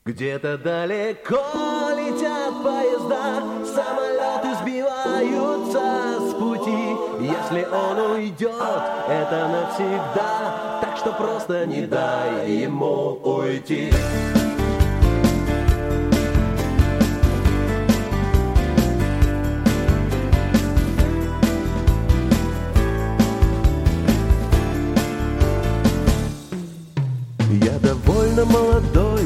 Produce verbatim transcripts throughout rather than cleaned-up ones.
Где-то далеко летят поезда, самолеты сбиваются с пути. Если он уйдет, это навсегда, так что просто не дай ему уйти. Я довольно молодой,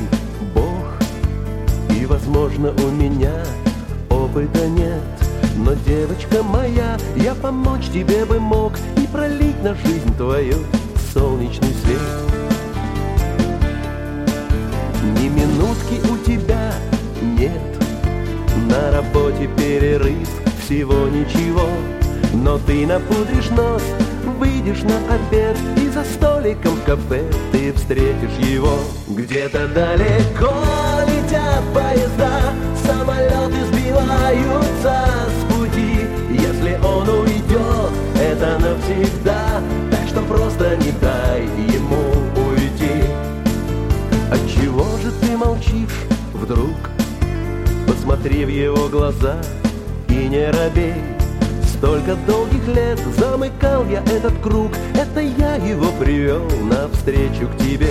возможно, у меня опыта нет, но, девочка моя, я помочь тебе бы мог и пролить на жизнь твою солнечный свет. Ни минутки у тебя нет, на работе перерыв, всего ничего, но ты напудришь нос, выйдешь на обед, и за столиком в кафе ты встретишь его. Где-то далеко летят поезда, самолеты сбиваются с пути. Если он уйдет, это навсегда, так что просто не дай ему уйти. Отчего же ты молчишь вдруг? Посмотри в его глаза и не робей. Столько долгих лет замыкал я этот круг, это я его привел навстречу к тебе.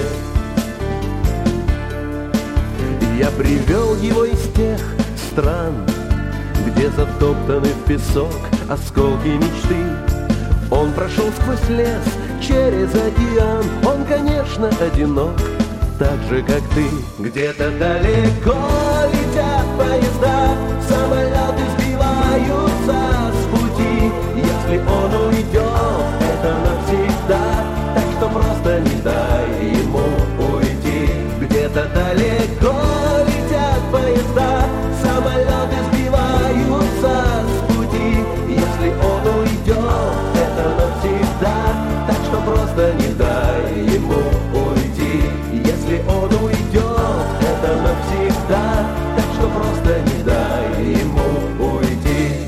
Я привел его из тех стран, где затоптаны в песок осколки мечты. Он прошел сквозь лес, через океан, он, конечно, одинок, так же, как ты. Где-то далеко летят поезда, самолеты сбиваются с пути. Если он уйдет, это навсегда, так что просто не дай ему уйти. Где-то далеко летят поезда, самолеты сбиваются с пути. Если он уйдет, это навсегда, так что просто не дай ему уйти. Если он уйдет, это навсегда, так что просто не дай ему уйти.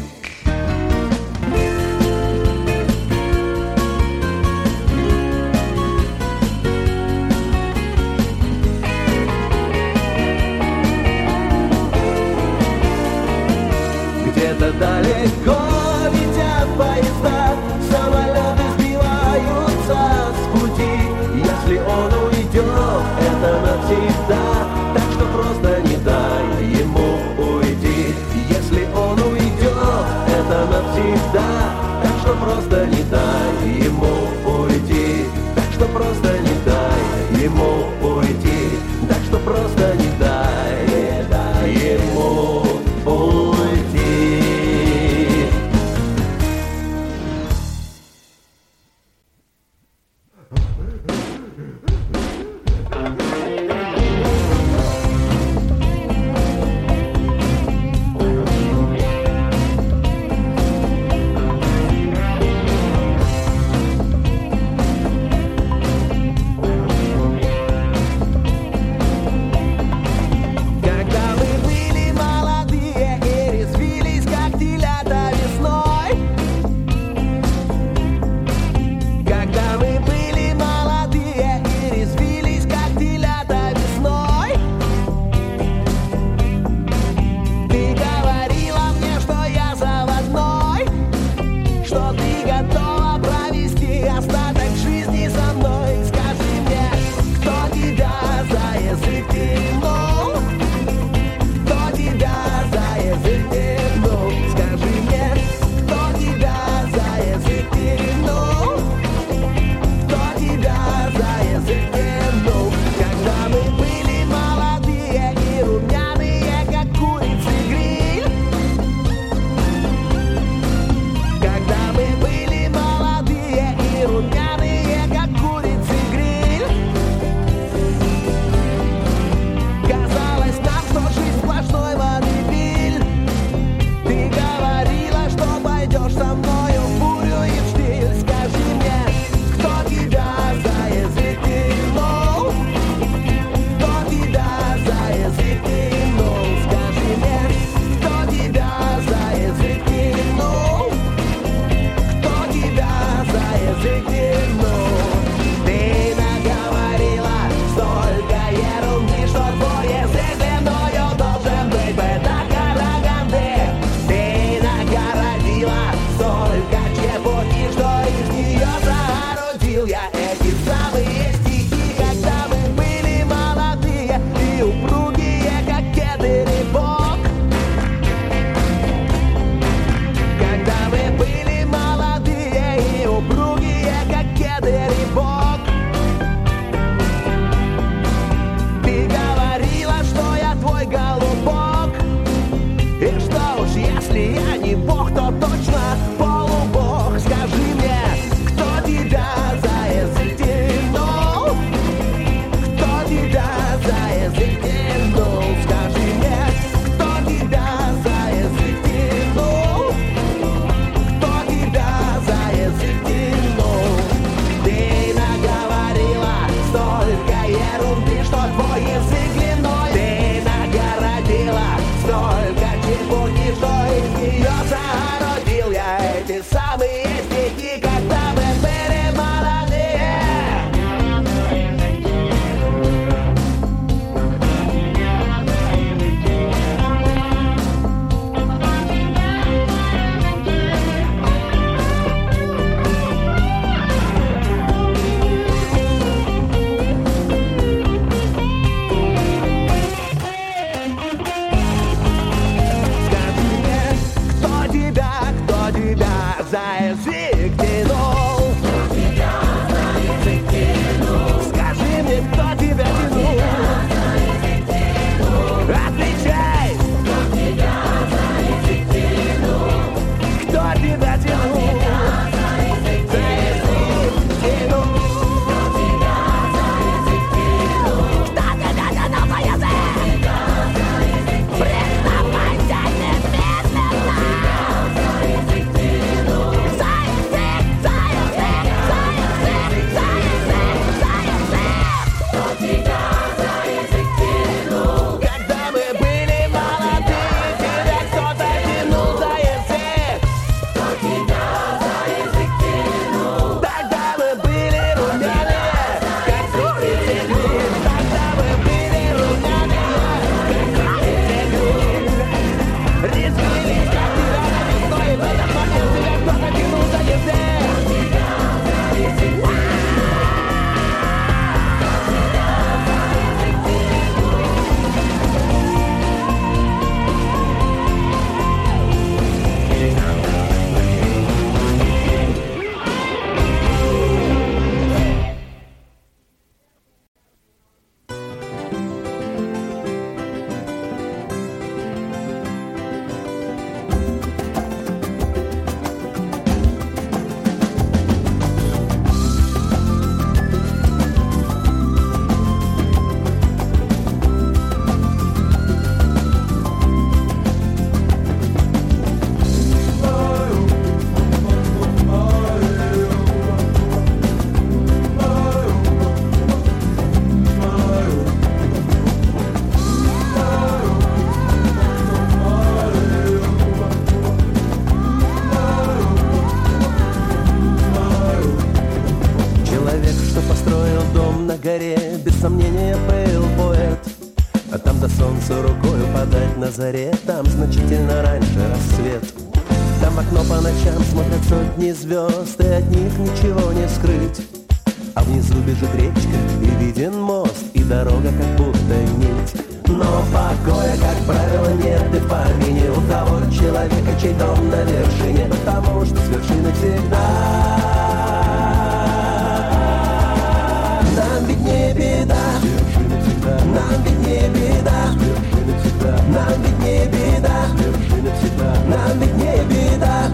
Где-то далеко летят поезда, самолеты сбиваются с пути. Если он уйдет, это навсегда, так что просто не дай ему уйти. Если он уйдет, это навсегда, так что просто не дай ему уйти. Так что просто не дай ему уйти. Так что просто не дай, не дай ему уйти. бог, то точно полубог. Скажи мне, кто тебя за язык тянул? Кто тебя за язык тянул? Скажи мне, кто тебя за язык тянул? Кто тебя за язык тянул? Ты наговорила столько ерунды, что твой язык длиной. Ты нагородила столько чепухи, что из нее зародил я эти самые стихи, когда мы были молодые. За язык тянул. Кто тебя за язык тянул? Скажи мне, кто тебя тянул? Отвечай! Кто тебя за язык тянул? Кто тебя тянул? За язык тянул. Кто тебя за язык тянул? Кто тебя тянул за язык? Признавайся немедленно! Без сомнения был поэт, а там до солнца рукою подать на заре. Там значительно раньше рассвет. Там в окно по ночам смотрят сотни звезд, и от них ничего не скрыть. А внизу бежит речка, и виден мост, и дорога как будто нить. Но покоя, как правило, нет и в помине у того человека, чей дом на вершине, потому что с вершины всегда нам ведь не беда, нам ведь не беда, нам ведь не беда, нам ведь не беда.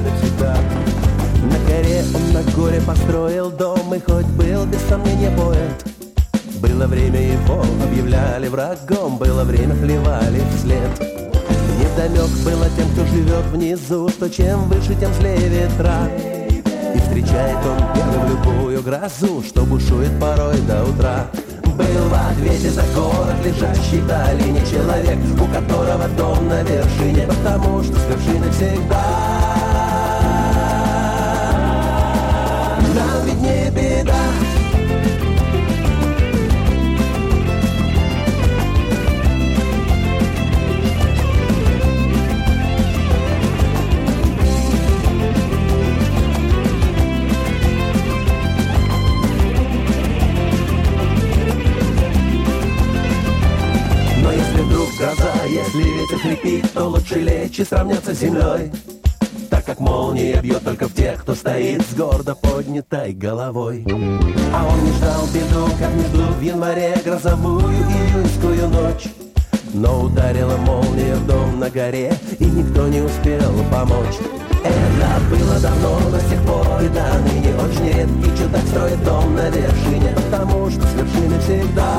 На горе он на горе построил дом, и хоть был без сомнения поэт, было время его объявляли врагом, было время плевали вслед. Невдомек было тем, кто живет внизу, что чем выше, тем злее ветра. И встречает он первым любую грозу, что бушует порой до утра. Был в ответе за город, лежащий в долине, человек, у которого дом на вершине, потому что с вершины всегда нам ведь не беда. Гроза, если ветер хрипит, то лучше лечь и сравняться с землей, так как молния бьет только в тех, кто стоит с гордо поднятой головой. А он не ждал беду, как не ждут в январе грозовую июньскую ночь. Но ударила молния в дом на горе, и никто не успел помочь. Это было давно, до сих пор и до ныне очень редкий чудак строит дом на вершине, потому что с вершины всегда.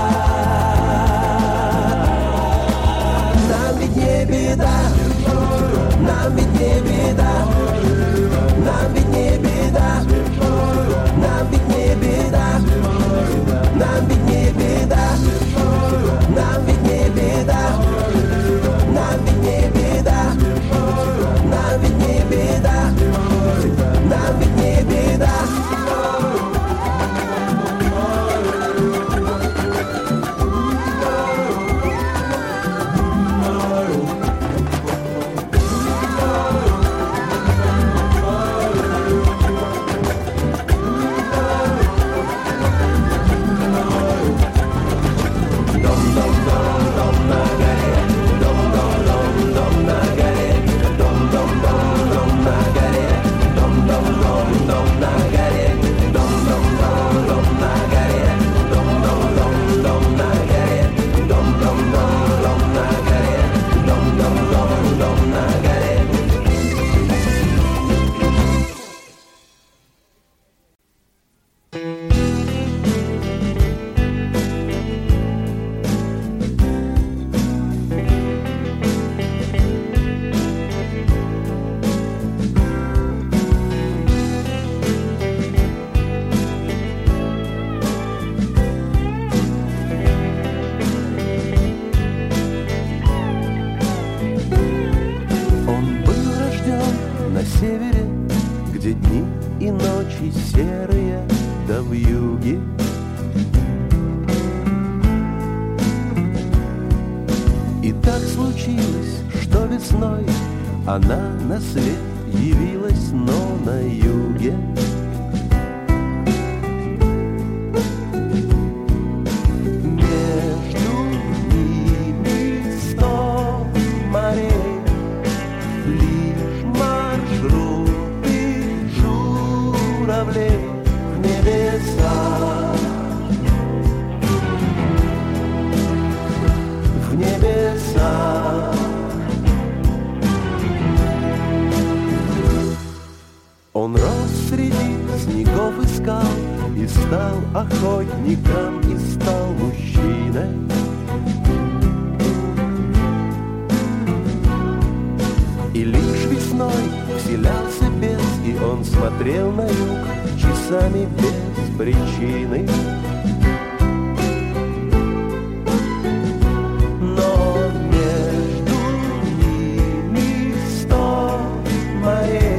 Нам ведь не беда, нам ведь не беда, нам ведь не беда, нам ведь не беда, нам ведь не беда, нам ведь не беда, нам ведь не беда, нам ведь не беда, нам ведь не беда. Она на свет явилась, но на юге. Между ними сто морей, лишь маршруты журавлей в небеса, в небеса. Он рос среди снегов и скал, и стал охотником, и стал мужчиной. И лишь весной вселялся бес, и он смотрел на юг часами без причины. Но между ними сто морей,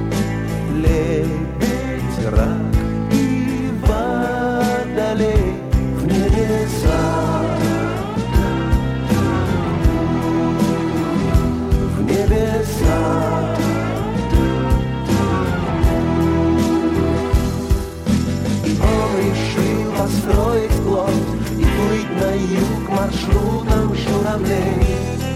лебедь, рак и водолей в небеса, в небеса. И он решил построить плот и плыть на юг маршрутом журавлей.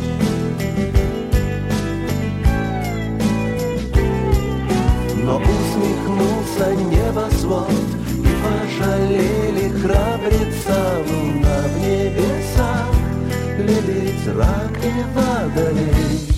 Но усмехнулся небосвод, и пожалели храбреца луна в небесах, лебедь, рак и водолей.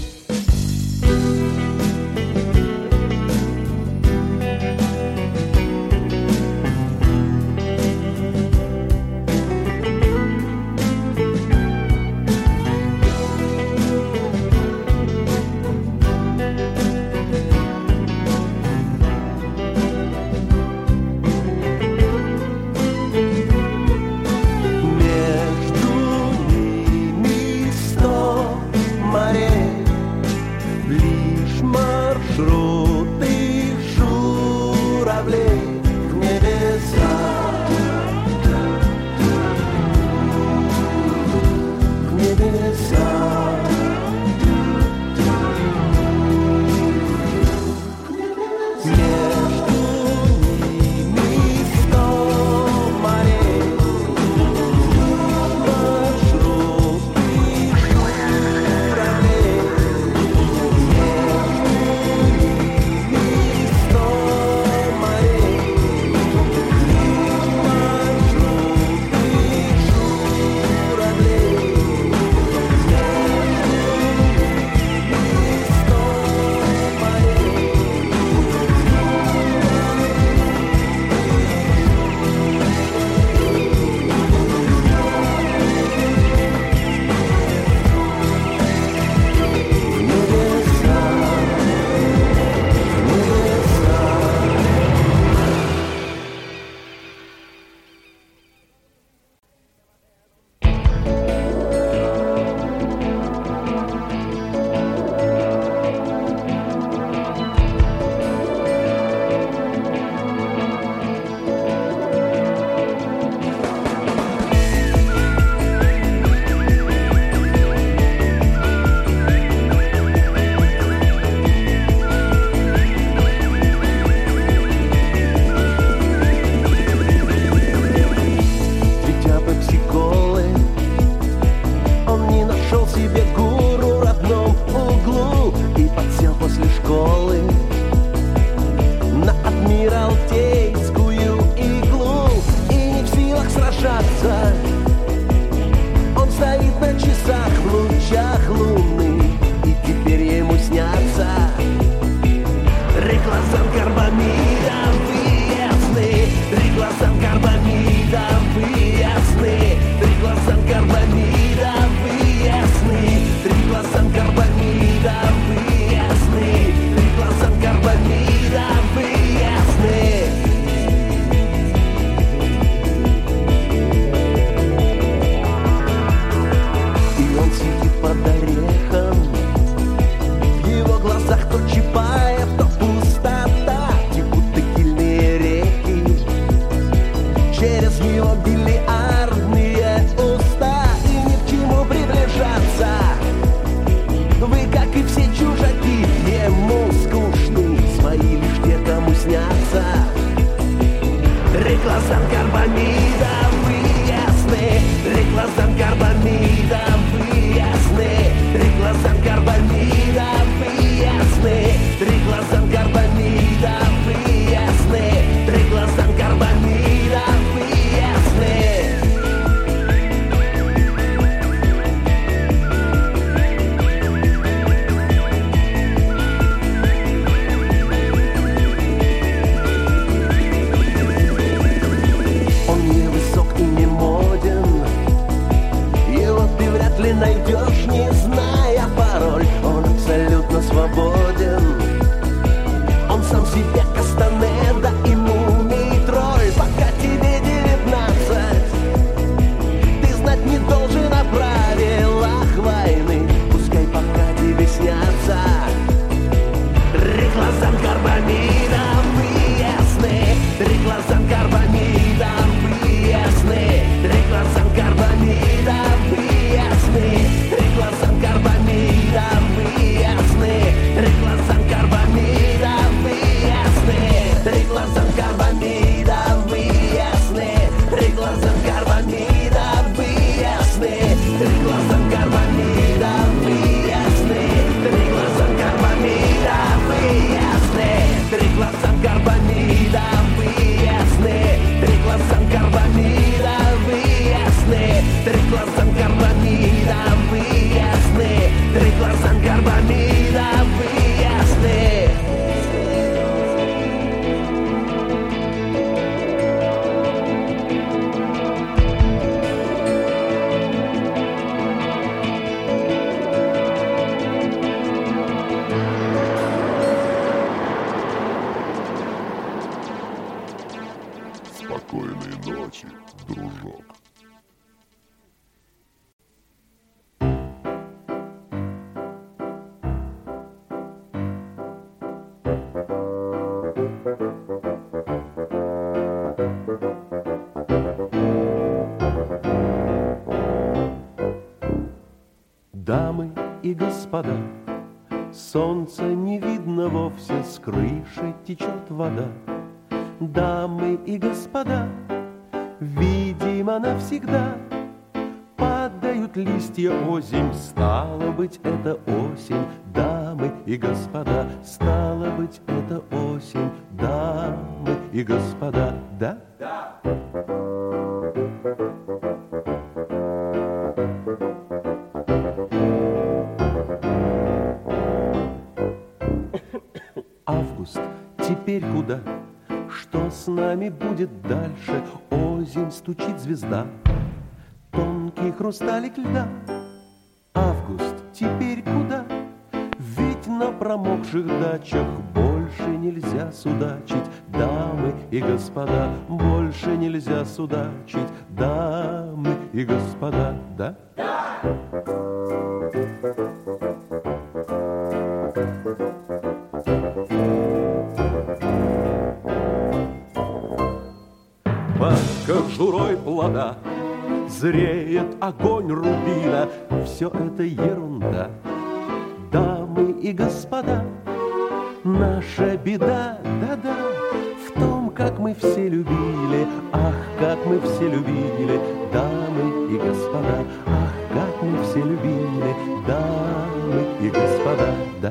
Между ними сто морей, найдешь, не зная пароль. Он абсолютно свободен. Он сам себе Кастанеда и мумий-тролль. Пока тебе девятнадцать, ты знать не должен о правилах войны. Пускай пока тебе снятся реклазан карбамидом ясны, реклазан карбамидом ясны, реклазан карбамидом ясны, реклазан карбамидом ясны, реклазан карбамидом ясны, реклазан карбамидом ясны, реклазан карбамидом ясны, реклазан карбамидом ясны, реклазан карбамидом ясны, реклазан карбамидом ясны, реклазан карбамидом ясны, реклазан карбамидом ясны, реклазан карбамидом ясны. Спокойной ночи, дружок. Дамы и господа, солнца не видно вовсе, с крыши течет вода. Дамы и господа, видимо навсегда падают листья озимь, стало быть, это осень. Дамы и господа, стало быть, это осень. Дамы и господа, да? Да. Август, теперь куда? Что с нами будет дальше? Озимь, стучит звезда, тонкий хрусталик льда. Август, теперь куда? Ведь на промокших дачах больше нельзя судачить. Дамы и господа, больше нельзя судачить. Дамы и господа, да? Да! Под кожурой плода зреет огонь рубина. Все это ерунда. Дамы и господа, наша беда, да-да, в том, как мы все любили. Ах, как мы все любили, дамы и господа. Ах, как мы все любили, дамы и господа, да?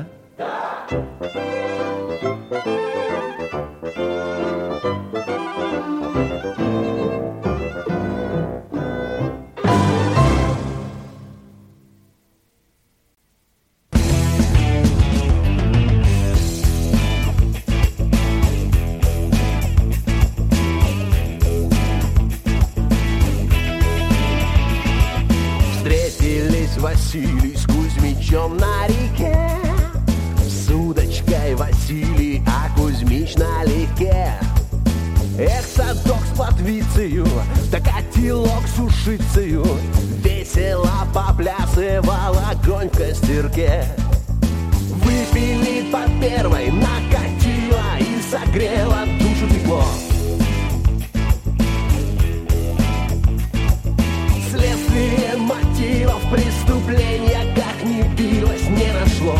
Василий с Кузьмичом на реке, с удочкой Василий, а Кузьмич налегке. Эх, садок с плотвицею, да котелок с ушицею, весело поплясывал огонь в костерке. Выпили по первой, накатило и согрело душу тепло. Следствие мотивов преступления, как ни билось, не нашло.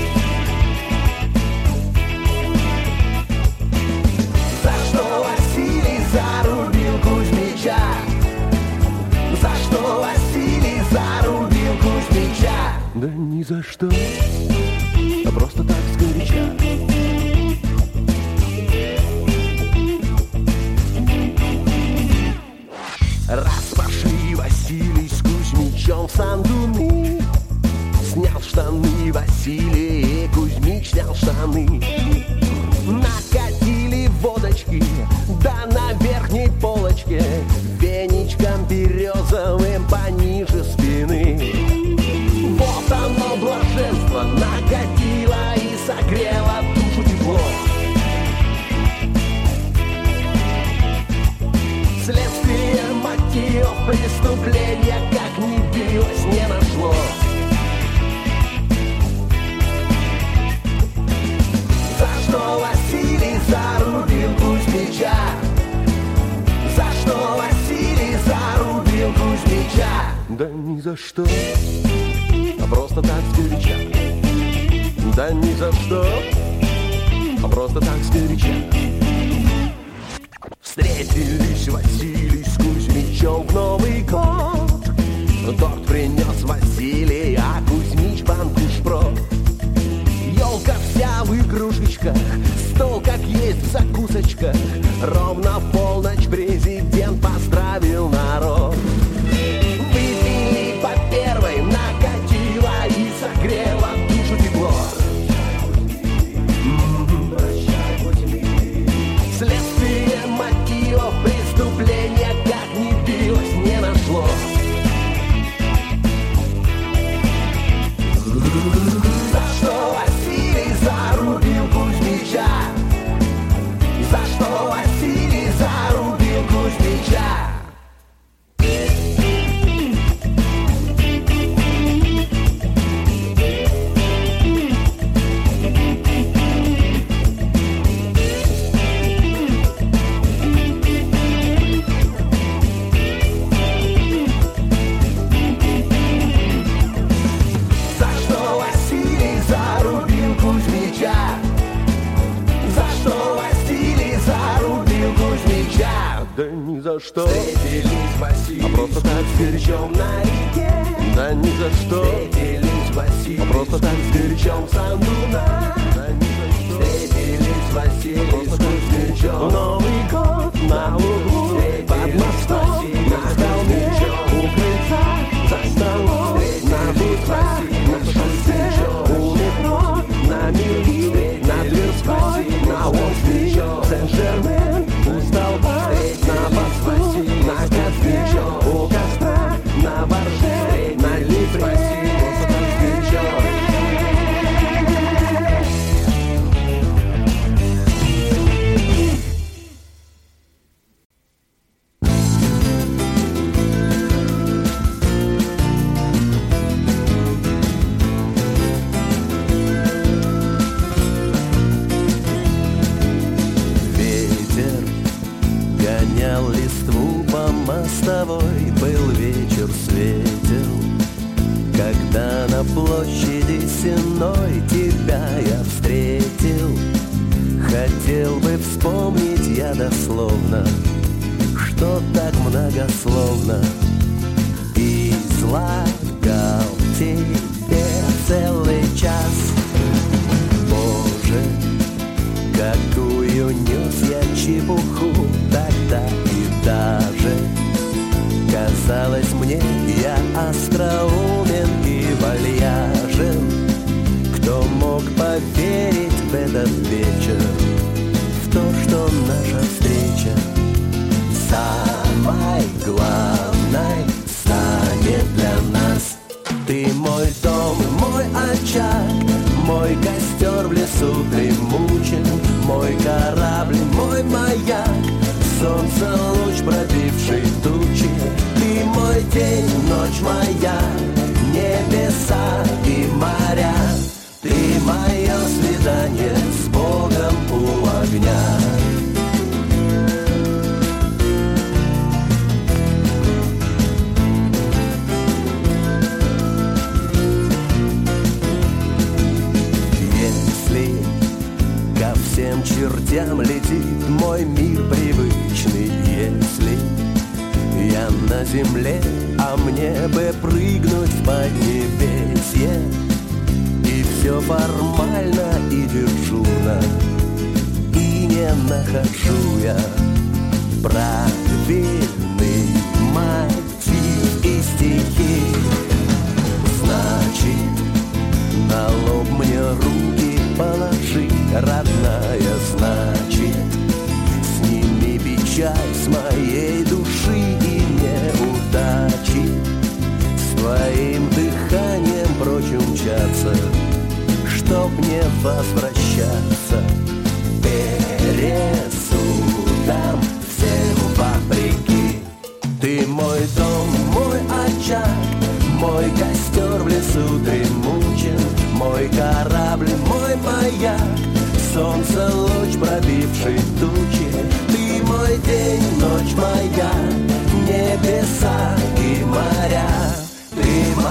За что Василий зарубил Кузьмича? За что Василий зарубил Кузьмича? Да ни за что, а просто так сгоряча. Раз пошли Василий с Кузьмичом в сандуны, снял штаны Василий, и Кузьмич снял штаны. Накатили водочки, да на верхней полочке, веничком березовым пониже спины. что, а просто так сгоряча. Да ни за что, а просто так сгоряча. Встретились Василий с Кузьмичом в Новый год. Торт принес Василий, а Кузьмич банку шпрот. Елка вся в игрушечках, стол как есть в закусочках. Ровно в полночь президент поздравил народ. Выпили по первой, накатило и согрело душу тепло. Следствие мотивов преступления как ни билось, не нашло. За что Василий зарубил Кузьмича? За что Василий зарубил Кузьмича? Да ни за что, встретились Василий, а просто так сгорячом на реке. Да ни за что, встретились Василий, а просто так сгорячом в Сандуна. Да ни за что, встретились Василий, а просто так сгорячом. Новый год на лугу, под мостом, на холме, у крыльца, за столом, на бутвах, на шоссе, у метро, на мели, на Тверской, на Уолл-стрит, Сен-Жермен, у столба, на посту, на костре, у костра, на борже, на лифре. Мостовой был вечер светел, когда на площади Сенной тебя я встретил. Хотел бы вспомнить я дословно, что так многословно излагал тебе целый час. Боже, какую нес я чепуху тогда и даже казалось мне, я остроумен и вальяжен. Кто мог поверить в этот вечер, в то, что наша встреча самой главной станет для нас. Ты мой дом, мой очаг, мой костер в лесу дремучен, мой корабль, мой маяк, солнце луч, пробивший тучи. Ты мой день, ночь моя, небеса и моря. Ты мое свидание с Богом у огня. Если ко всем чертям летит мой мир привычный, если я на земле, а мне бы прыгнуть в поднебесье, и все формально и дежурно, и не нахожу я правильный мотив и стихи. Значит, на лоб мне руки положи, родная, значит, сними печаль с моей души и неудачи. С твоим дыханием прочь умчаться, чтоб не возвращаться пересудам всем вопреки. Ты мой дом, мой очаг, мой костер в лесу дремучен, мой корабль, мой маяк, солнце луч, пробивший тучи. Ты мой день, ночь моя, небеса и моря. Ты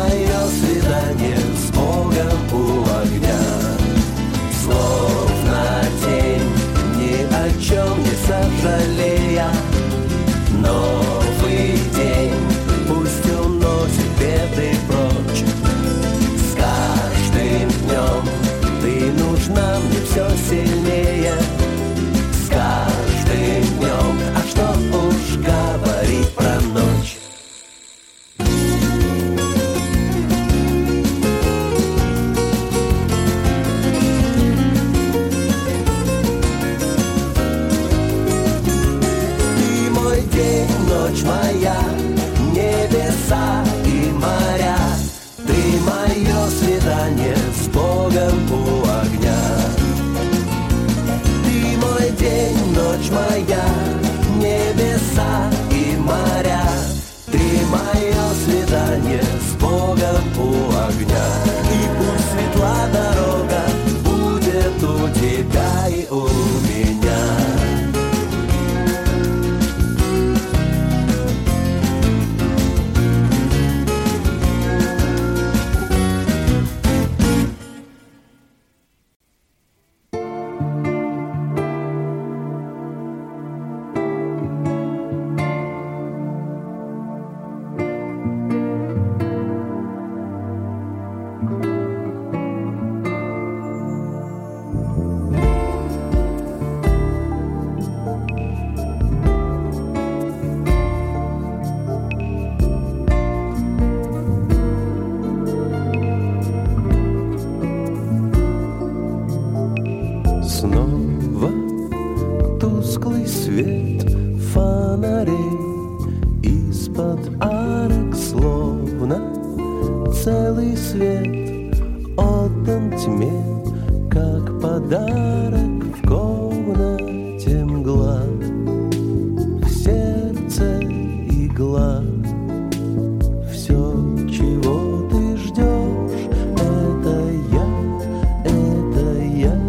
у огня. И пусть светла дорога будет у тебя и у меня. Снова тусклый свет фонарей из-под арок, словно целый свет отдан тьме, как подарок в комнате мгла, в сердце игла. Все, чего ты ждешь, это я, это я.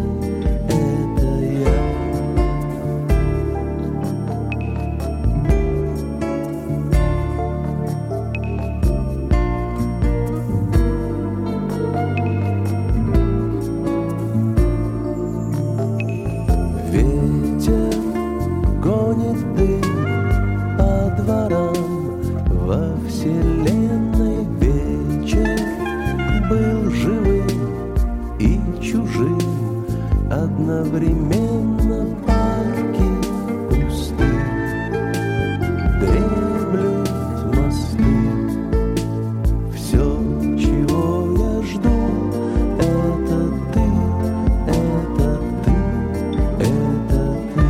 Одновременно парки пусты, дремлют мосты. Все, чего я жду, это ты, это ты, это ты.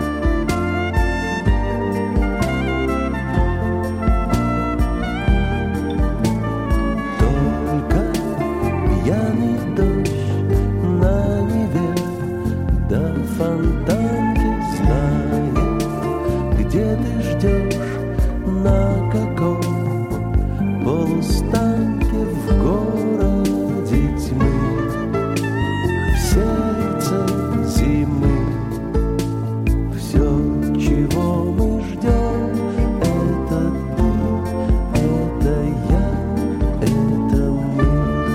Только пьяный дождь на Неве до фонтанки знает, где ты ждешь, на каком полустанке в городе тьмы, в сердце зимы. Все, чего мы ждем, это ты, это я, это мы.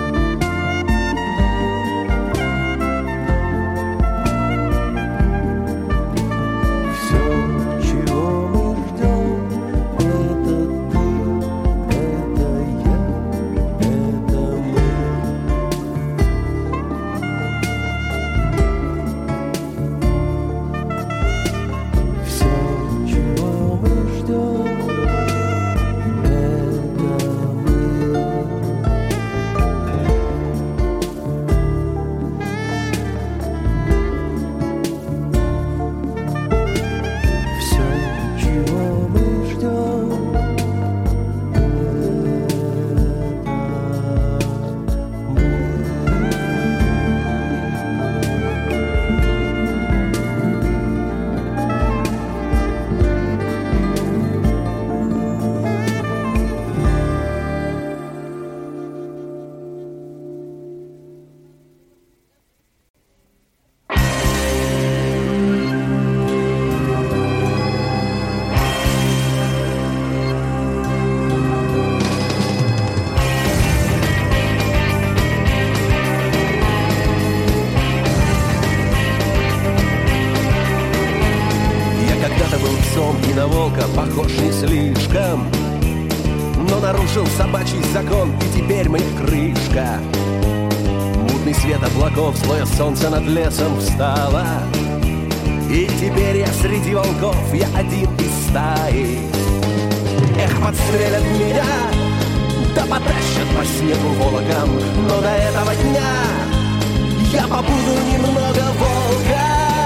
И на волка похож не слишком, но нарушил собачий закон, и теперь мне крышка. Мутный свет облаков, злое солнце над лесом встало, и теперь я среди волков, я один из стаи. Эх, подстрелят меня, да потащат по снегу волоком, но до этого дня я побуду немного волком.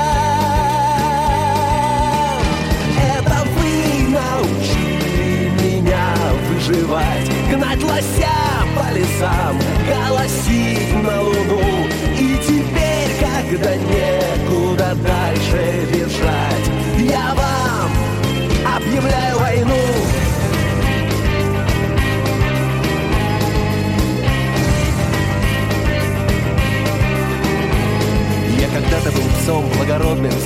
Научили меня выживать, гнать лося по лесам, голосить на луну. И теперь, когда некуда дальше бежать, я вам объявляю войну.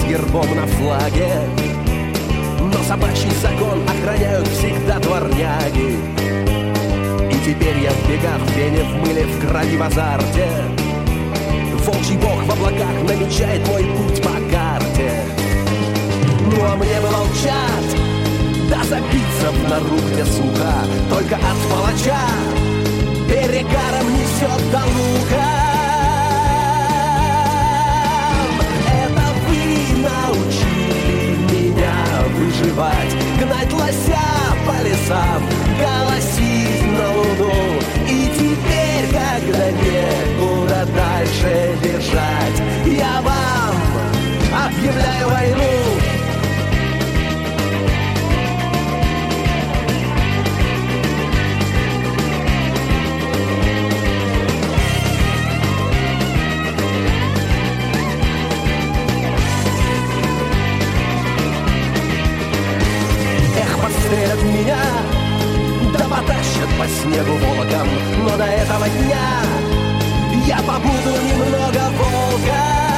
гербом на флаге. Но собачий закон охраняют всегда дворняги. И теперь я в бегах, в пене, в мыле, в крови, в азарте. Волчий бог в облаках намечает мой путь по карте. Ну а мне бы молчать, да забиться в нору, где сухо, только от палача перегаром несет до лука. Это вы научили меня выживать, гнать лося по лесам, голосить на луну. И теперь, когда некуда дальше бежать, я вам объявляю войну. Подстрелят меня, да потащат по снегу волоком. Но до этого дня я побуду немного волком.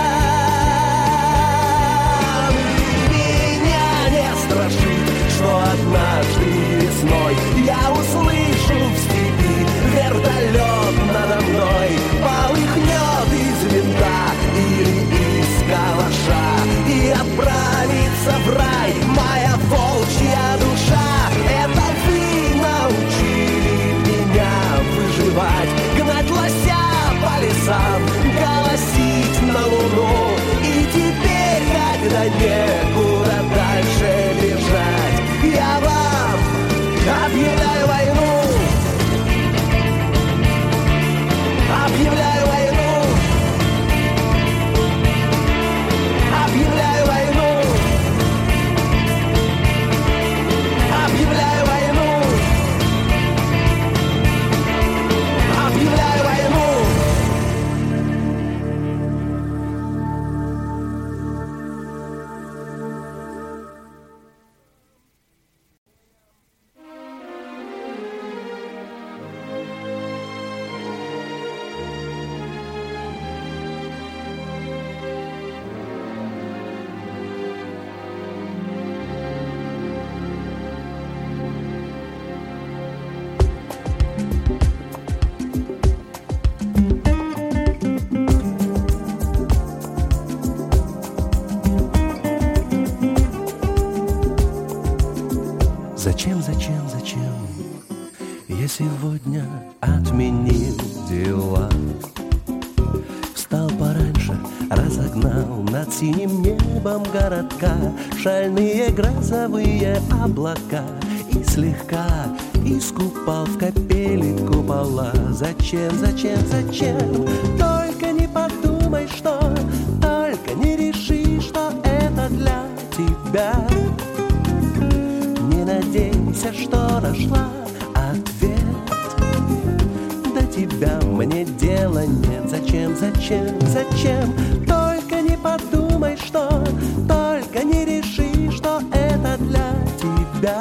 Меня не страшит, что однажды весной я услышу в степи вертолет надо мной. Полыхнет из винта или из калаша и отправится в рай моя волчья душа. Это вы научили меня выживать, гнать лося по лесам, голосить на луну. И теперь, когда некуда дальше бежать, я вам объявляю войну. Объявляю войну. Объявляю войну. Объявляю войну. Объявляю войну. Зачем, зачем, зачем я сегодня отменил дела? Встал пораньше, разогнал над синим небом городка шальные грозовые облака и слегка искупал в капели купола. Зачем, зачем, зачем? Только не подумай, что, только не реши, что это для тебя. Не надейся, что нашла ответ. До тебя мне дела нет. Зачем, зачем, зачем? Только не подумай, что, только не реши, что это для тебя.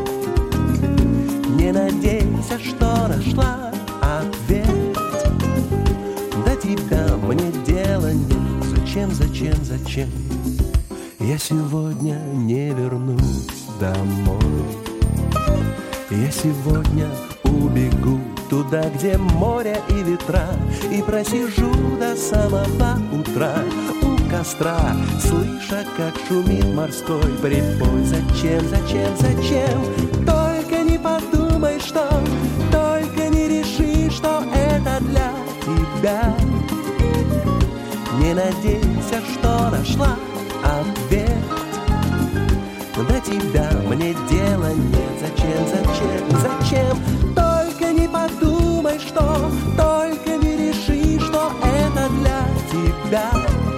Не надейся, что нашла ответ. До тебя мне дела нет. Зачем, зачем, зачем? Я сегодня не вернусь домой. Я сегодня убегу туда, где море и ветра, и просижу до самого утра у костра, слыша, как шумит морской прибой. Зачем, зачем, зачем? Только не подумай, что, только не реши, что это для тебя. Не надейся, что нашла ответ. До тебя мне дела нет. Зачем, зачем, зачем? Только не подумай, что, только не реши, что это для тебя.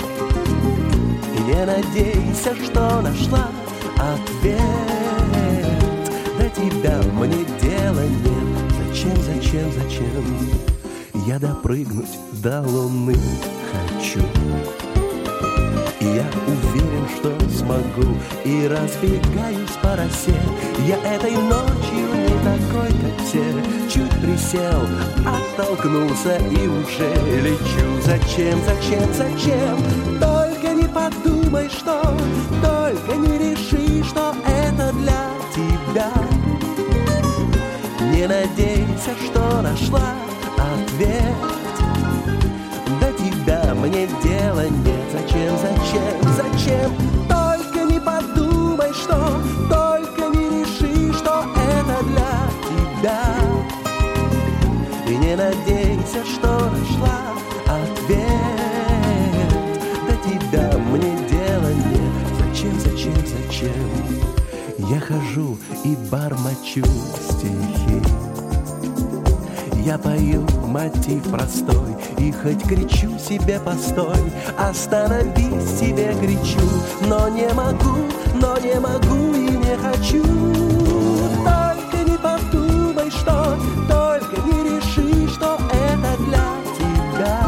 Не надейся, что нашла ответ. До тебя мне дела нет. Зачем, зачем, зачем? Я допрыгнуть до луны хочу. И я уверен, что смогу, и разбегаюсь по росе. Я этой ночью не такой, как все. Чуть присел, оттолкнулся и уже лечу. Зачем, зачем, зачем? Только не подумай, подумай, что, только не реши, что это для тебя. Не надейся, что нашла ответ. До тебя мне дела нет. Зачем, зачем, зачем? Только не подумай, что, только не реши, что это для тебя. И не надейся, что нашла ответ. До тебя мне дела нет. Зачем, зачем, зачем? Я хожу и бормочу стихи. Я пою мотив простой и хоть кричу себе постой, остановись себе кричу, но не могу, но не могу и не хочу. Только не подумай, что, только не реши, что это для тебя.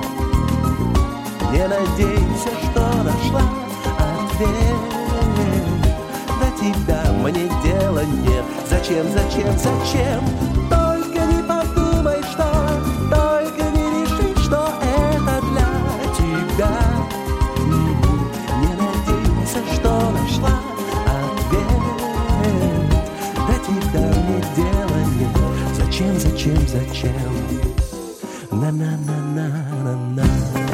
Не надейся, что нашла ответ. До тебя мне дела нет. Зачем, зачем, зачем? Только не подумай, что, только не реши, что это для тебя. Не надейся, что нашла ответ. До тебя мне дела нет. Зачем, зачем, зачем? На-на-на-на-на-на.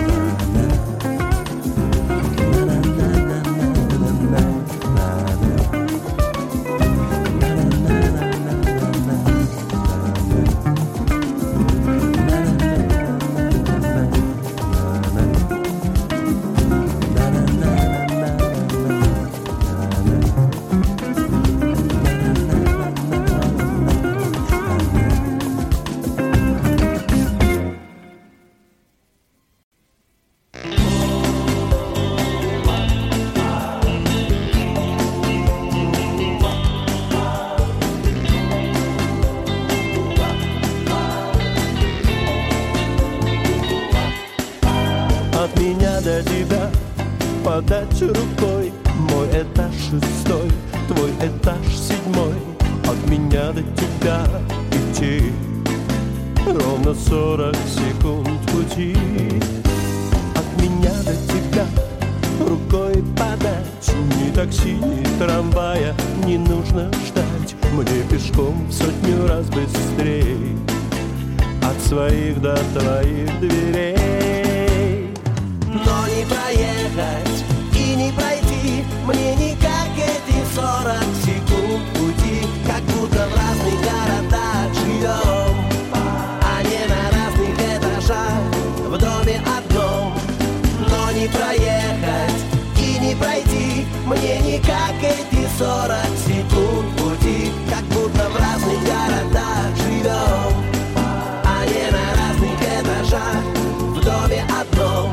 От меня до тебя подать рукой. Мой этаж шестой, твой этаж седьмой. От меня до тебя идти ровно сорок секунд пути. От меня до тебя рукой подать. Ни такси, ни трамвая не нужно ждать. Мне пешком в сотню раз быстрей от своих до твоих дверей. Но не проехать и не пройти мне никак эти сорок секунд пути. Как будто в разных городах живем, а не на разных этажах в доме одном. Но не проехать и не пройти мне никак эти сорок секунд пути. Как будто в разных городах живем, а не на разных этажах в доме одном.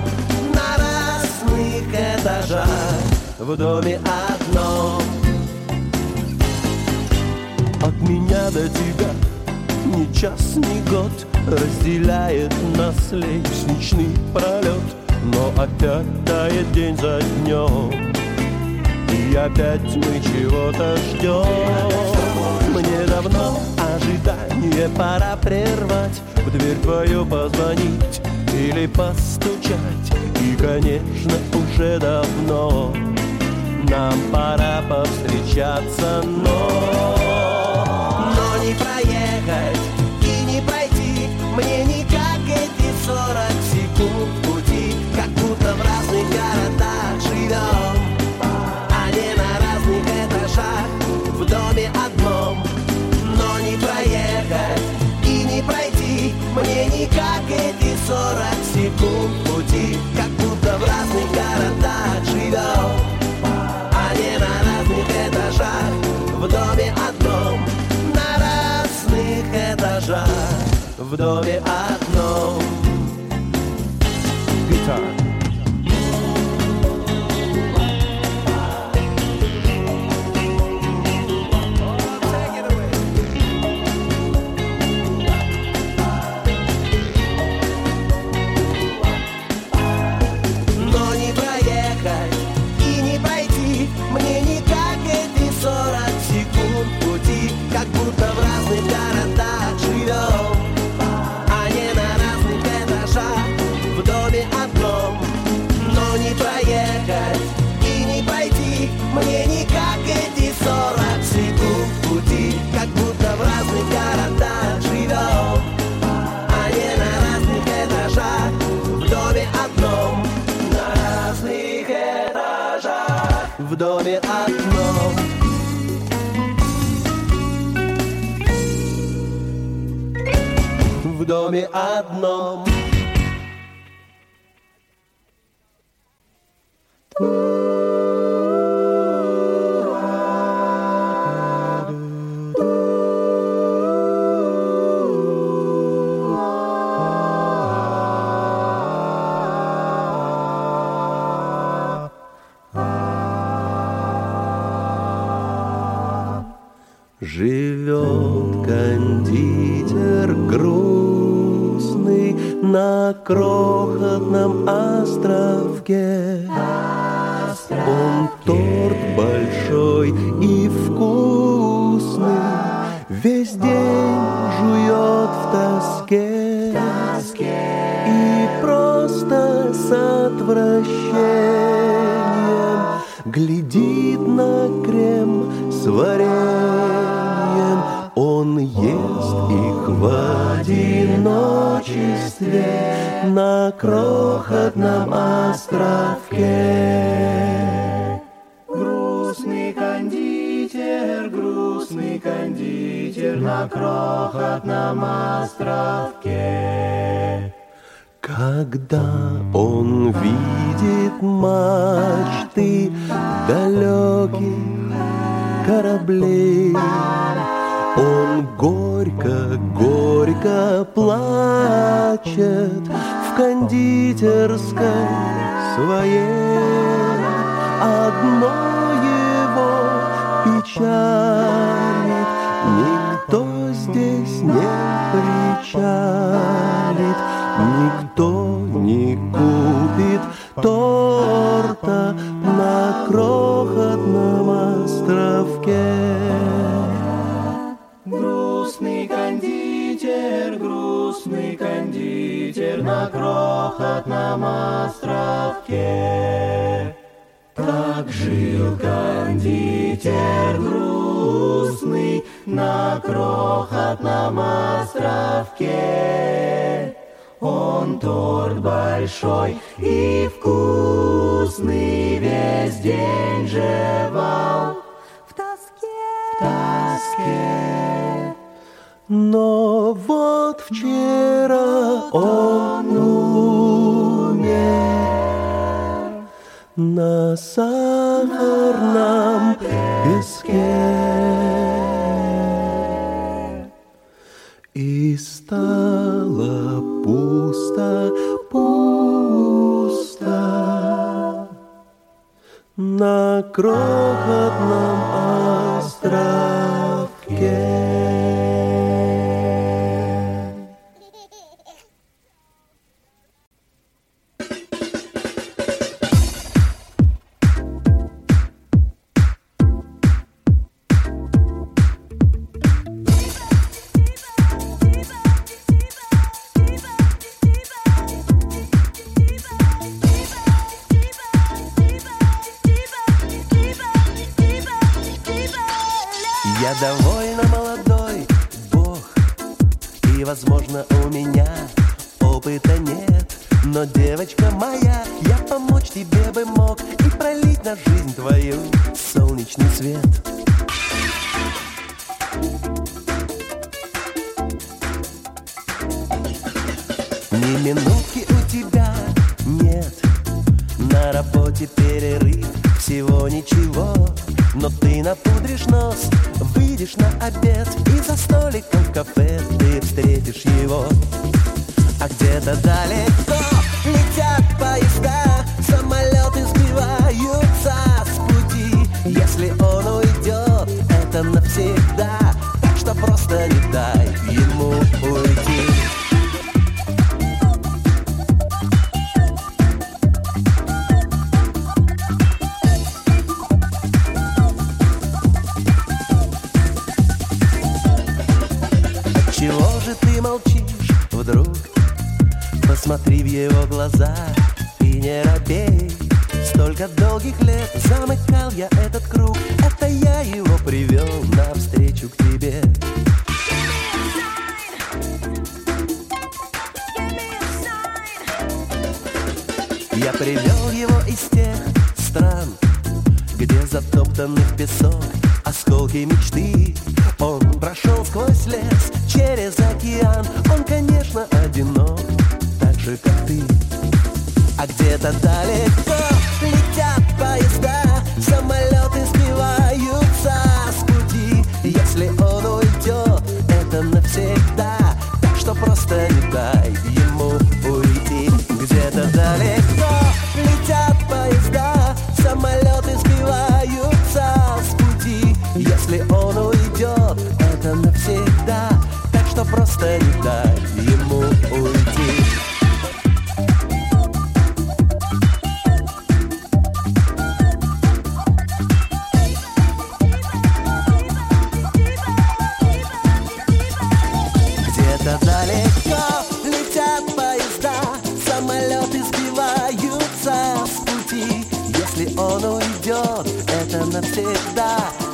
Этажах в доме одном. От меня до тебя ни час, ни год разделяет нас лестничный пролет. Но опять тает день за днем, и опять мы чего-то ждем. Мне давно ожидание пора прервать, в дверь твою позвонить или постучать. И, конечно, уже давно нам пора повстречаться, но Но не проехать и не пройти мне никак эти сорок секунд пути. Как будто в разных городах живем, а не на разных этажах в доме одном. Но не проехать и не пройти мне никак эти сорок секунд пути. Как будто в разных городах живем, а не на разных этажах в доме одном. На разных этажах в доме одном. Гитара. Как будто в разных городах живем, а не на разных этажах в доме одном. доме одном. В доме одном. Живет кондитер грустный на крохотном островке. Он торт большой и вкусный, весь день жует в тоске, и просто с отвращением глядит на крем с вареньем. Он ест их в одиночестве на крохотном островке. Грустный кондитер, грустный кондитер на крохотном островке. Когда он видит мачты далеких кораблей, он горько-горько плачет в кондитерской своей. Одно его печалит, никто здесь не причалит, никто не купит торта на крохотном островке. Грустный кондитер, грустный кондитер на крохотном островке. Так жил кондитер грустный на крохотном островке. Он торт большой и вкусный весь день жевал в тоске, в тоске. Но вот вчера он умер на сахарном песке, и стало пусто, пусто на крохотном островке. Я довольно молодой бог, и, возможно, у меня опыта нет. Но, девочка моя, я помочь тебе бы мог и пролить на жизнь твою солнечный свет. Ни минутки у тебя нет, на работе перерыв, всего ничего. Но ты напудришь нос, выйдешь на обед, и за столиком в кафе ты встретишь его. А где-то далеко летят поезда, самолеты сбиваются с пути. Если он уйдет, это навсегда, так что просто не дай ему уйти. Чего же ты молчишь вдруг? Посмотри в его глаза и не робей. Столько долгих лет замыкал я этот круг, это я его привел навстречу к тебе. Я привел его из тех стран, где затоптаны в песок осколки мечты. Он прошел сквозь лес, через океан. Он, конечно, одинок, так же, как ты. А где-то далеко летят поезда, самолеты сбиваются с пути. Если он уйдет, это навсегда, так что просто не дай ему уйти. Где-то далеко летят поезда, самолеты сбиваются с пути. Если он уйдет, это навсегда, так что просто не дай ему уйти. Где-то далеко летят поезда, самолеты сбиваются с пути. Если он уйдет, это навсегда,